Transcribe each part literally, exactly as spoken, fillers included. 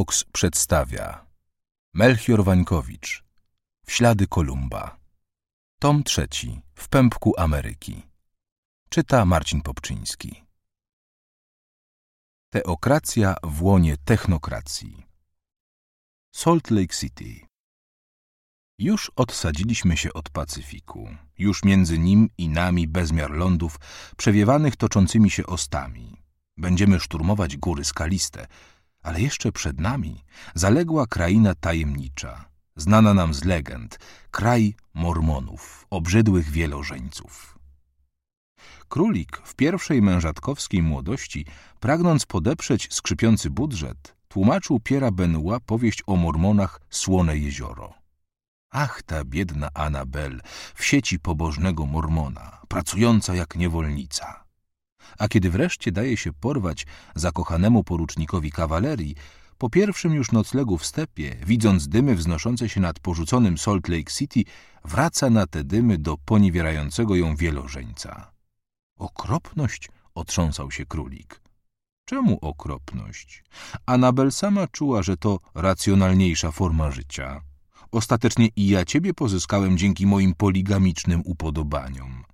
Vox przedstawia Melchior Wańkowicz W ślady Kolumba. Tom trzeci. W pępku Ameryki. Czyta Marcin Popczyński. Teokracja w łonie technokracji. Salt Lake City. Już odsadziliśmy się od Pacyfiku. Już między nim i nami bezmiar lądów przewiewanych toczącymi się ostami. Będziemy szturmować góry skaliste, ale jeszcze przed nami zaległa kraina tajemnicza, znana nam z legend, kraj Mormonów, obrzydłych wielożeńców. Królik w pierwszej mężatkowskiej młodości, pragnąc podeprzeć skrzypiący budżet, tłumaczył Pierre'a Benoit powieść o Mormonach Słone jezioro. Ach, ta biedna Annabel w sieci pobożnego Mormona, pracująca jak niewolnica. A kiedy wreszcie daje się porwać zakochanemu porucznikowi kawalerii, po pierwszym już noclegu w stepie, widząc dymy wznoszące się nad porzuconym Salt Lake City, wraca na te dymy do poniewierającego ją wielożeńca. Okropność, otrząsał się królik. Czemu okropność? Annabel sama czuła, że to racjonalniejsza forma życia. Ostatecznie i ja ciebie pozyskałem dzięki moim poligamicznym upodobaniom.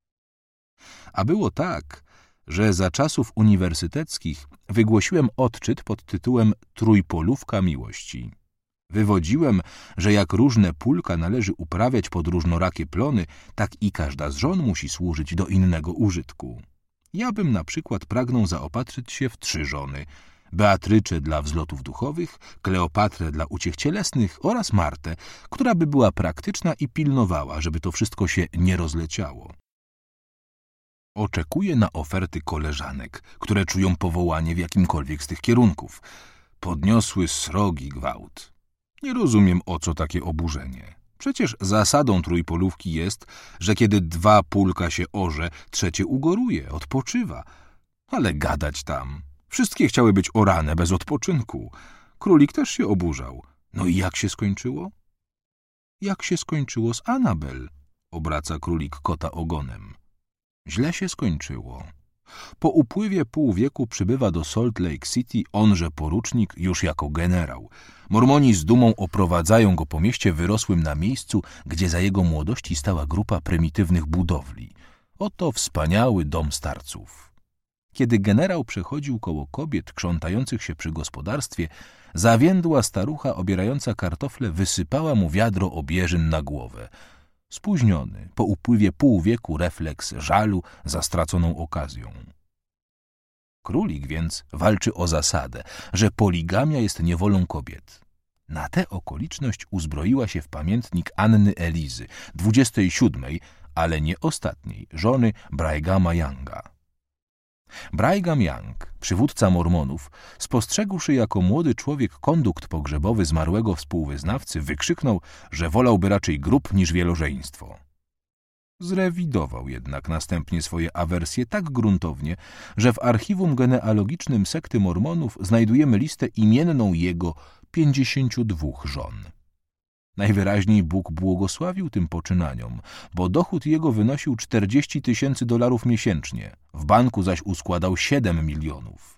A było tak, że za czasów uniwersyteckich wygłosiłem odczyt pod tytułem Trójpolówka miłości. Wywodziłem, że jak różne pólka należy uprawiać pod różnorakie plony, tak i każda z żon musi służyć do innego użytku. Ja bym na przykład pragnął zaopatrzyć się w trzy żony: Beatryczę dla wzlotów duchowych, Kleopatrę dla uciech cielesnych oraz Martę, która by była praktyczna i pilnowała, żeby to wszystko się nie rozleciało. Oczekuję na oferty koleżanek, które czują powołanie w jakimkolwiek z tych kierunków. Podniosły srogi gwałt. Nie rozumiem, o co takie oburzenie. Przecież zasadą trójpolówki jest, że kiedy dwa pólka się orze, trzecie ugoruje, odpoczywa. Ale gadać tam. Wszystkie chciały być orane bez odpoczynku. Królik też się oburzał. No i jak się skończyło? Jak się skończyło z Annabel? Obraca królik kota ogonem. Źle się skończyło. Po upływie pół wieku przybywa do Salt Lake City onże porucznik już jako generał. Mormoni z dumą oprowadzają go po mieście wyrosłym na miejscu, gdzie za jego młodości stała grupa prymitywnych budowli. Oto wspaniały dom starców. Kiedy generał przechodził koło kobiet krzątających się przy gospodarstwie, zawiędła starucha obierająca kartofle wysypała mu wiadro obieżyn na głowę. Spóźniony, po upływie pół wieku refleks żalu za straconą okazją. Królik więc walczy o zasadę, że poligamia jest niewolą kobiet. Na tę okoliczność uzbroiła się w pamiętnik Anny Elizy, dwudziestej siódmej, ale nie ostatniej, żony Brigama Younga. Brigham Young, przywódca Mormonów, spostrzegłszy jako młody człowiek kondukt pogrzebowy zmarłego współwyznawcy, wykrzyknął, że wolałby raczej grób niż wielożeństwo. Zrewidował jednak następnie swoje awersje tak gruntownie, że w archiwum genealogicznym sekty Mormonów znajdujemy listę imienną jego pięćdziesięciu dwóch żon. Najwyraźniej Bóg błogosławił tym poczynaniom, bo dochód jego wynosił czterdzieści tysięcy dolarów miesięcznie, w banku zaś uskładał siedem milionów.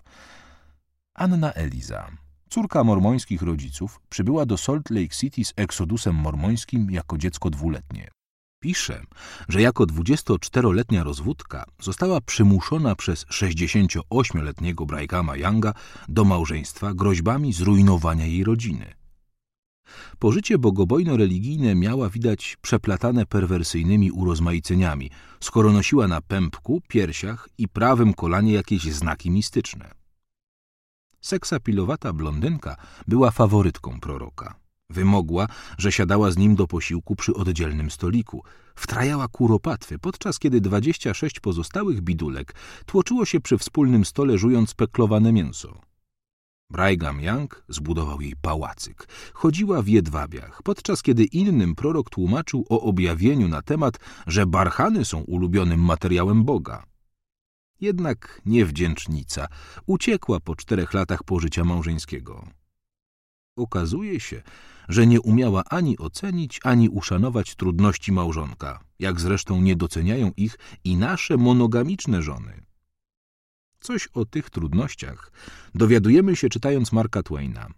Anna Eliza, córka mormońskich rodziców, przybyła do Salt Lake City z eksodusem mormońskim jako dziecko dwuletnie. Pisze, że jako dwudziestoczteroletnia rozwódka została przymuszona przez sześćdziesięcioośmioletniego Brigama Younga do małżeństwa groźbami zrujnowania jej rodziny. Pożycie bogobojno-religijne miała widać przeplatane perwersyjnymi urozmaiceniami, skoro nosiła na pępku, piersiach i prawym kolanie jakieś znaki mistyczne. Seksapilowata blondynka była faworytką proroka. Wymogła, że siadała z nim do posiłku przy oddzielnym stoliku. Wtrajała kuropatwy, podczas kiedy dwadzieścia sześć pozostałych bidulek tłoczyło się przy wspólnym stole, żując peklowane mięso. Brigham Young zbudował jej pałacyk. Chodziła w jedwabiach, podczas kiedy innym prorok tłumaczył o objawieniu na temat, że barchany są ulubionym materiałem Boga. Jednak niewdzięcznica uciekła po czterech latach pożycia małżeńskiego. Okazuje się, że nie umiała ani ocenić, ani uszanować trudności małżonka, jak zresztą nie doceniają ich i nasze monogamiczne żony. Coś o tych trudnościach dowiadujemy się czytając Marka Twaina.